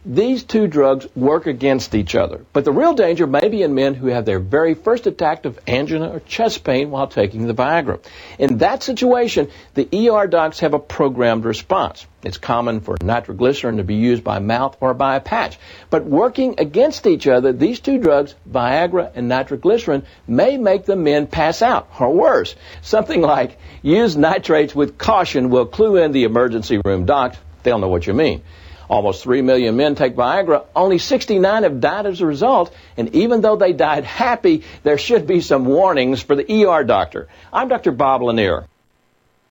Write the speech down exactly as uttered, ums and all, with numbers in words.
these two drugs work against each other. But the real danger may be in men who have their very first attack of angina or chest pain while taking the Viagra. In that situation, the E R docs have a programmed response. It's common for nitroglycerin to be used by mouth or by a patch. But working against each other, these two drugs, Viagra and nitroglycerin, may make the men pass out, or worse. Something like, use nitrates with caution will clue in the emergency room docs. They'll know what you mean. Almost three million men take Viagra. Only sixty-nine have died as a result. And even though they died happy, there should be some warnings for the E R doctor. I'm Doctor Bob Lanier.